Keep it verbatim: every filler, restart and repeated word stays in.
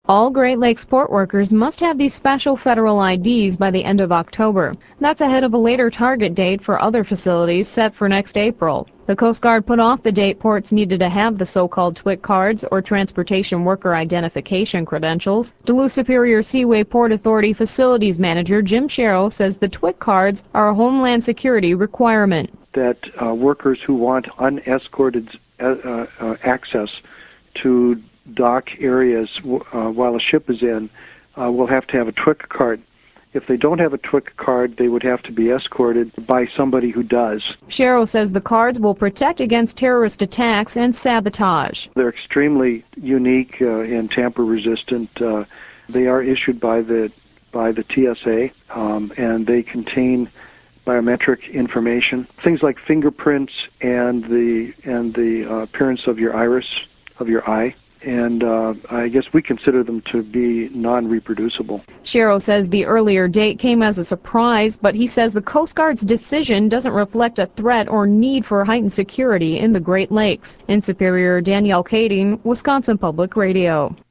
All Great Lakes port workers must have these special federal I Ds by the end of October. That's ahead of a later target date for other facilities set for next April. The Coast Guard put off the date ports needed to have the so-called T W I C cards, or Transportation Worker Identification credentials. Duluth Superior Seaway Port Authority Facilities Manager Jim Sharrow says the T W I C cards are a Homeland Security requirement. That uh, workers who want unescorted uh, uh, access to dock areas uh, while a ship is in uh, will have to have a T W I C card. If they don't have a T W I C card, they would have to be escorted by somebody who does. Sharrow says the cards will protect against terrorist attacks and sabotage. They're extremely unique uh, and tamper-resistant. Uh, they are issued by the by the T S A, um, and they contain biometric information, things like fingerprints and the and the uh, appearance of your iris, of your eye. And uh, I guess we consider them to be non-reproducible. Sharrow says the earlier date came as a surprise, but he says the Coast Guard's decision doesn't reflect a threat or need for heightened security in the Great Lakes. In Superior, Danielle Kading, Wisconsin Public Radio.